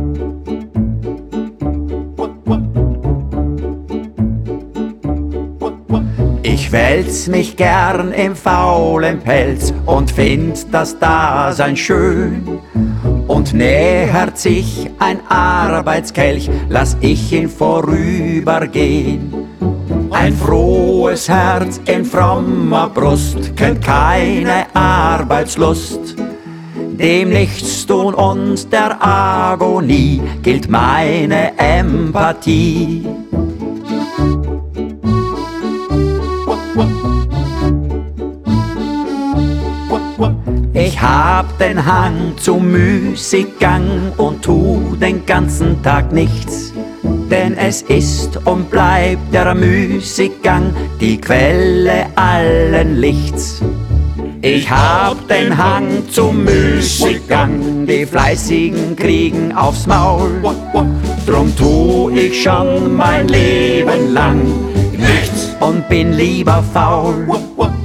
Ich wälz mich gern im faulen Pelz und find das Dasein schön. Und nähert sich ein Arbeitskelch, lass ich ihn vorübergehen. Ein frohes Herz in frommer Brust kennt keine Arbeitslust. Dem Nichtstun und der Agonie gilt meine Empathie. Ich hab den Hang zum Müßiggang und tu den ganzen Tag nichts. Denn es ist und bleibt der Müßiggang die Quelle allen Lichts. Ich hab den Hang zum Müßiggang, die Fleißigen kriegen aufs Maul. Drum tu ich schon mein Leben lang nichts und bin lieber faul.